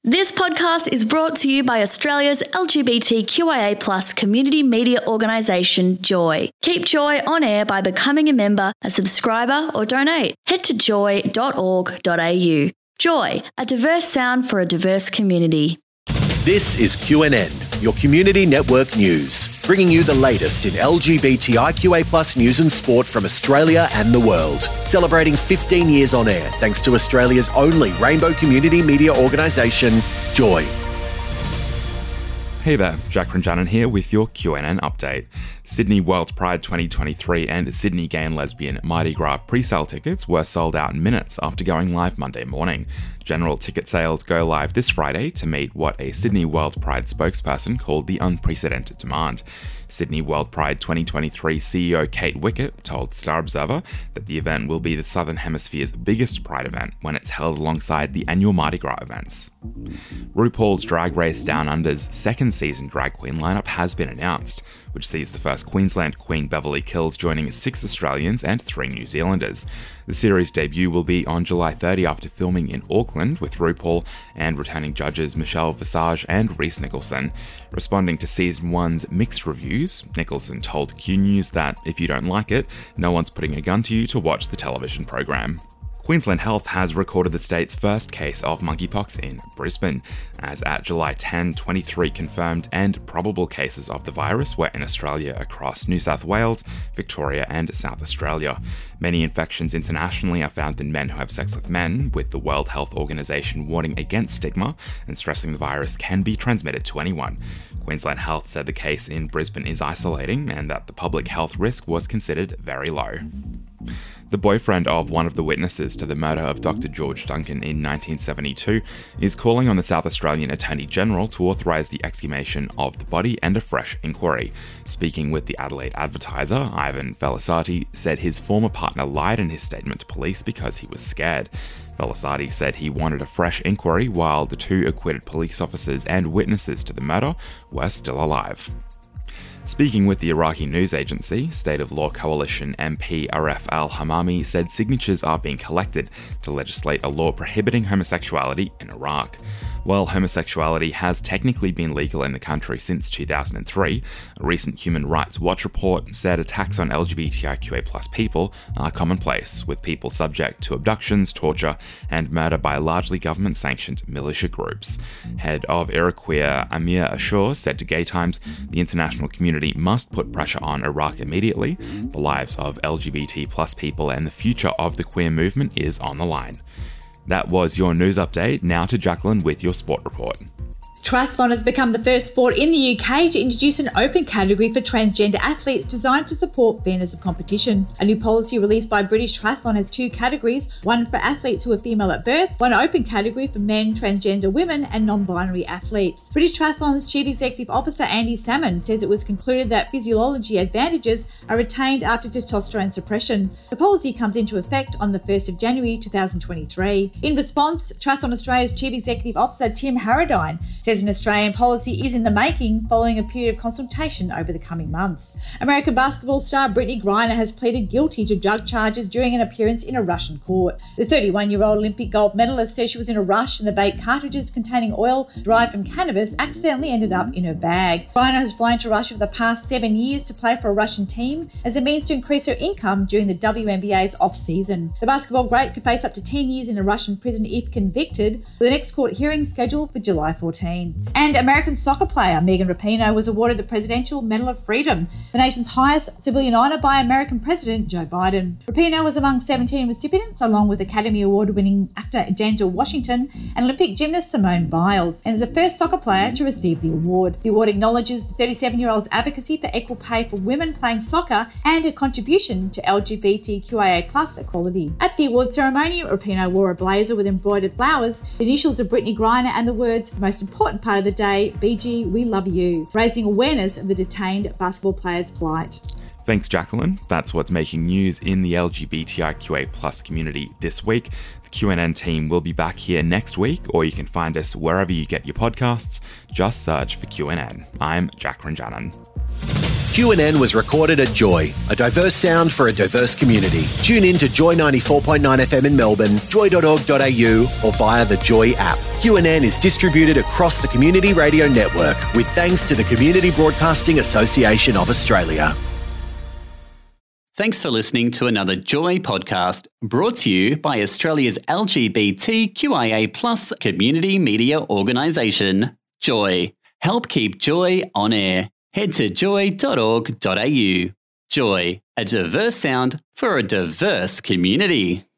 This podcast is brought to you by Australia's LGBTQIA+ community media organisation, Joy. Keep Joy on air by becoming a member, a subscriber or donate. Head to joy.org.au. Joy, a diverse sound for a diverse community. This is QNN, your community network news, bringing you the latest in LGBTIQA+ news and sport from Australia and the world. Celebrating 15 years on air thanks to Australia's only rainbow community media organisation, Joy. Hey there, Jack Ranjanan here with your QNN update. Sydney World Pride 2023 and Sydney Gay and Lesbian Mardi Gras pre-sale tickets were sold out in minutes after going live Monday morning. General ticket sales go live this Friday to meet what a Sydney World Pride spokesperson called the unprecedented demand. Sydney World Pride 2023 CEO Kate Wickett told Star Observer that the event will be the Southern Hemisphere's biggest Pride event when it's held alongside the annual Mardi Gras events. RuPaul's Drag Race Down Under's second season drag queen lineup has been announced, which sees the first Queensland Queen Beverly Kills joining 6 Australians and 3 New Zealanders. The series' debut will be on July 30 after filming in Auckland with RuPaul and returning judges Michelle Visage and Reese Nicholson. Responding to Season 1's mixed reviews, Nicholson told Q News that if you don't like it, no one's putting a gun to you to watch the television program. Queensland Health has recorded the state's first case of monkeypox in Brisbane, as at July 10, 23 confirmed and probable cases of the virus were in Australia across New South Wales, Victoria and South Australia. Many infections internationally are found in men who have sex with men, with the World Health Organization warning against stigma and stressing the virus can be transmitted to anyone. Queensland Health said the case in Brisbane is isolating and that the public health risk was considered very low. The boyfriend of one of the witnesses to the murder of Dr. George Duncan in 1972 is calling on the South Australian Attorney General to authorise the exhumation of the body and a fresh inquiry. Speaking with the Adelaide Advertiser, Ivan Felicati said his former partner lied in his statement to police because he was scared. Felicati said he wanted a fresh inquiry while the 2 acquitted police officers and witnesses to the murder were still alive. Speaking with the Iraqi news agency, State of Law Coalition MP Aref al-Hamami said signatures are being collected to legislate a law prohibiting homosexuality in Iraq. While homosexuality has technically been legal in the country since 2003, a recent Human Rights Watch report said attacks on LGBTIQA+ people are commonplace, with people subject to abductions, torture, and murder by largely government-sanctioned militia groups. Head of Iroquois Amir Ashur said to Gay Times, the international community must put pressure on Iraq immediately. The lives of LGBT+ people and the future of the queer movement is on the line. That was your news update. Now to Jacqueline with your sport report. Triathlon has become the first sport in the UK to introduce an open category for transgender athletes designed to support fairness of competition. A new policy released by British Triathlon has 2 categories, one for athletes who are female at birth, one open category for men, transgender women and non-binary athletes. British Triathlon's Chief Executive Officer Andy Salmon says it was concluded that physiology advantages are retained after testosterone suppression. The policy comes into effect on the 1st of January 2023. In response, Triathlon Australia's Chief Executive Officer Tim Harradine says an Australian policy is in the making following a period of consultation over the coming months. American basketball star Brittany Griner has pleaded guilty to drug charges during an appearance in a Russian court. The 31-year-old Olympic gold medalist says she was in a rush and the vape cartridges containing oil derived from cannabis accidentally ended up in her bag. Griner has flown to Russia for the past 7 years to play for a Russian team as a means to increase her income during the WNBA's off-season. The basketball great could face up to 10 years in a Russian prison if convicted, with the next court hearing scheduled for July 14. And American soccer player Megan Rapinoe was awarded the Presidential Medal of Freedom, the nation's highest civilian honour by American President Joe Biden. Rapinoe was among 17 recipients, along with Academy Award-winning actor Denzel Washington and Olympic gymnast Simone Biles, and is the first soccer player to receive the award. The award acknowledges the 37-year-old's advocacy for equal pay for women playing soccer and her contribution to LGBTQIA+ equality. At the award ceremony, Rapinoe wore a blazer with embroidered flowers, the initials of Brittany Griner and the words, "The most important part of the day, BG, we love you," raising awareness of the detained basketball player's plight. Thanks, Jacqueline. That's what's making news in the LGBTIQA+ community this week. The QNN team will be back here next week, or you can find us wherever you get your podcasts. Just search for QNN. I'm Jack Ranjanan. QNN was recorded at Joy, a diverse sound for a diverse community. Tune in to Joy 94.9 FM in Melbourne, joy.org.au or via the Joy app. QNN is distributed across the Community Radio Network with thanks to the Community Broadcasting Association of Australia. Thanks for listening to another Joy podcast brought to you by Australia's LGBTQIA+ community media organisation, Joy. Help keep Joy on air. Head to joy.org.au. Joy, a diverse sound for a diverse community.